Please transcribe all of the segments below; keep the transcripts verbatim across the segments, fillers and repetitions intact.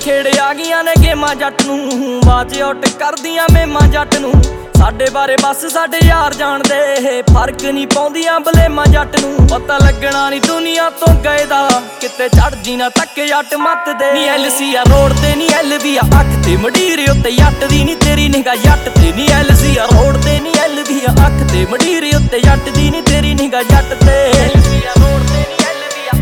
खेड़ आ गईयां ने गेमां जट नूं, बाज आउट करदियां मेमां जट नूं। साडे बारे बस साडे यार जाणदे, फर्क नहीं पाउंदियां बलेमां जट नूं। पता लगना नहीं दुनिया तो गए दा, किते चढ़ जी ना तक जट मत दे। नी एलसी आ रोड ते नी एलवी आ अख ते, मंडीर उत्ते जट दी नी तेरी निगाह जट ते। नी एलसी आ रोड ते नी एलवी आ अख ते, मंडीर उत्ते जट दी नी तेरी निगाह जट ते। एलसी आ रोड ते नी एलवी आ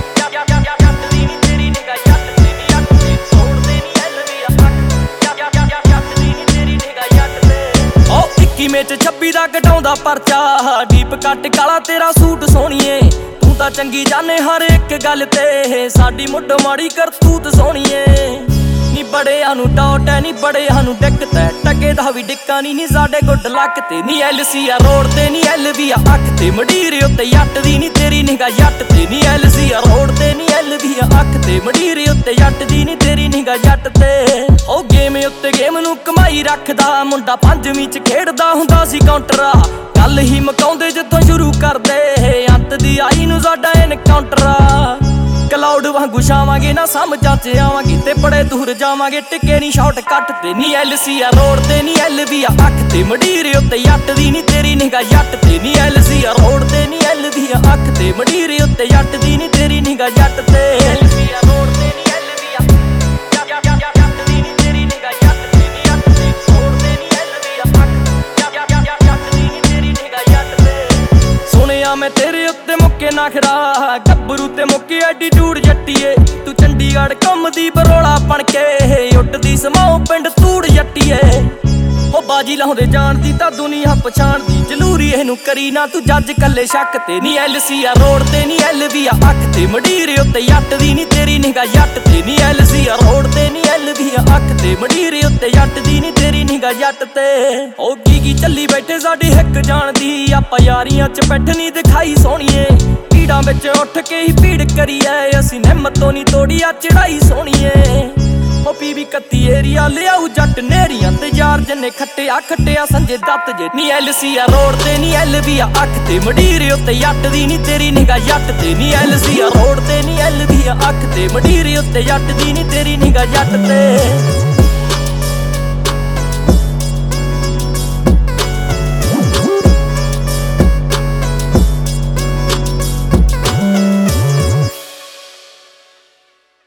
जट दी नी तेरी निगाह जट ते। नी अख ते रोड ते नी एलवी आ अख जट दी नी तेरी निगाह जट ते। ओ इक्कीवें च छब्बी दा घटाउंदा परचा, डीप कट काला तेरा सूट सोहणीए। तू तां चंगी जाने हर एक गल ते, साडी मुੱਢ माड़ी करतूत सोहणीए। नी बड़ियां नूं डॉट है नी बड़ियां नूं दिक्कत है, टके दा भी डिक्का नी नी साडे गुड लक ते। नी एलसी आ रोड ते नी एलवी आ अख ते, मंडीर उत्ते जट दी नी तेरी निगाह जट ते। नी एलसी आ रोड ते नी एलवी आ अख ते, मंडीर उत्ते जट दी नी तेरी निगाह जट ते। ओ गेम उत्ते गेम नूं कमाई रखदा, मुंडा पंजवीं च खेड़दा हुंदा सी काउंटरा। गल ही मकाउंदे जिੱਥੋਂ शुरू करदे, अंत दी आई नूं साडा एनकाउंटरा। क्लाउड वांगू छावांगे ना समझां च आवांगे, ते बड़े दूर जावांगे टिके नी शॉर्ट कट ते। नी एलसी आ रोड ते नी एलवी आ अख ते, मंडीर उत्ते जट दी नी तेरी निगाह जट ते। नी एलसी आ रोड ते नी एलवी आ अख ते, मंडीर उत्ते जट दी नी तेरी निगाह जट ते। एलसी आ रोड ते नी एलवी आ जट दी नी तेरी निगाह जट ते। नी अख ते रोड ते नी एलवी आ अख जट दी नी तेरी निगाह जट ते। सुनिया मैं तेरे उत्ते मुक्के नखरा, गब्बरू ते मुक्के एटीट्यूड जट्टीए। तू चंडीगढ़ घुमदी बरोला बन के, उड्डदी समाओ पिंड तूड़ जट्टीए। ओ बाजी लाउंदे जानदी तां दुनिया पछाणदी, जलूरी इहनूं करी ना तू जज कल्ले शक ते। नी एलसी आ रोड ते नी एलवी आ अख ते, मंडीर उत्ते जट दी नी तेरी निगाह जट ते। नी एलसी आ रोड ते नी एलवी आ अख ते, मंडीर उत्ते जट दी नी तेरी निगाह जट ते। ओ की की चली बैठे साडी हिक जानदी, आपां यारियां च बैठ नी दिखाई सोहणीए। भीड़ां विच उठ के ही भीड़ करीए, असीं हिम्मतों नी तोड़ी आ चढ़ाई सोहणीए। ओ पीवी कत्ती एरिया लियाऊ जट नेरियां ते, यार जन्ने खट्टिया खट्टिया संजे दत्त जे। नी एलसी आ रोड ते नी एलवी आ अख ते, मंडीर उत्ते जट दी नी तेरी निगाह जट ते। नी एलसी आ रोड ते नी एलवी आ अख ते, मंडीर उत्ते जट दी नी तेरी निगाह जट ते।